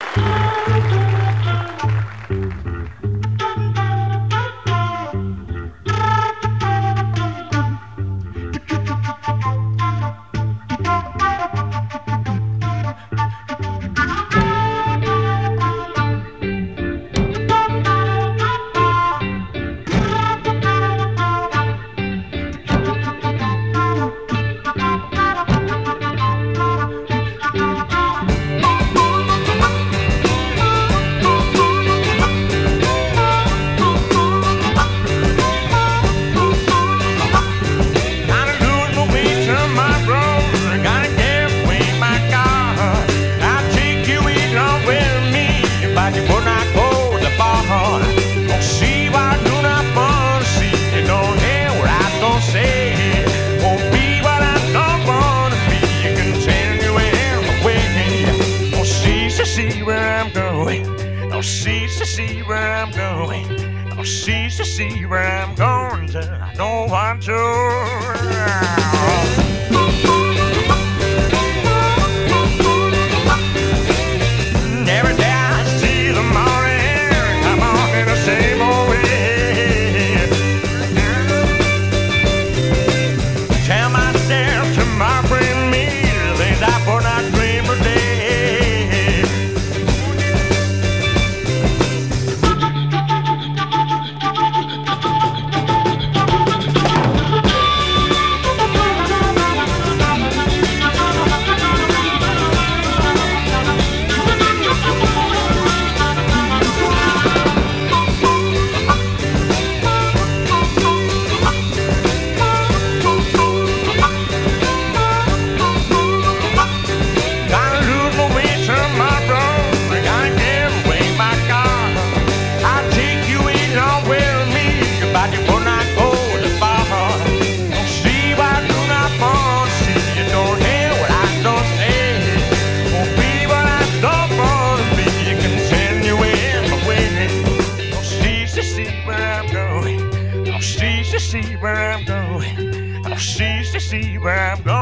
See where I'm going. Oh, see where I'm going. Oh, see where I'm going to. I don't want to. Every day I see the morning come on in the same old way. Tell myself tomorrow bring me things I could not dream today. See where I'm going. Oh, see where I'm going.